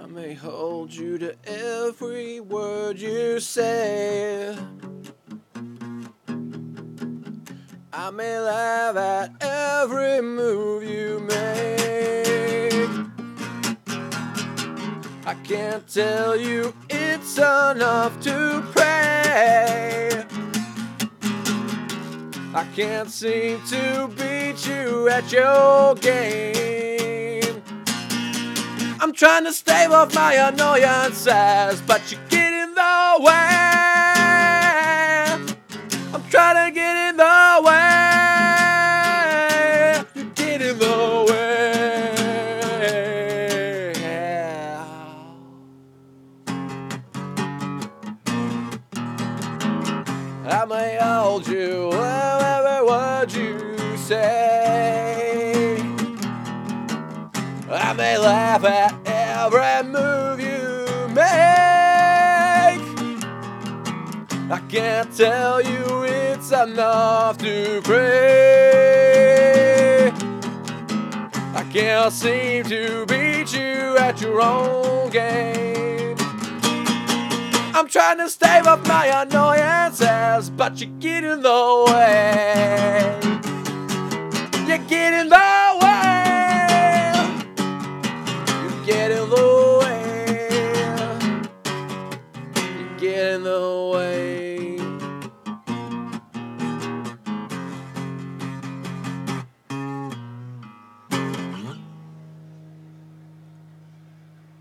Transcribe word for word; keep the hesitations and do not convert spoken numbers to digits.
I may hold you to every word you say. I may laugh at every move you make. I can't tell you it's enough to pray. I can't seem to beat you at your game. I'm trying to stave off my annoyances, but you get in the way. I'm trying to get in the way. You get in the way. I may hold you every word you say. I may laugh at every move you make. I can't tell you it's enough to pray. I can't seem to beat you at your own game. I'm trying to stave off my annoyances, but you get in the way. You get in the way. You get in the way. You get in the way.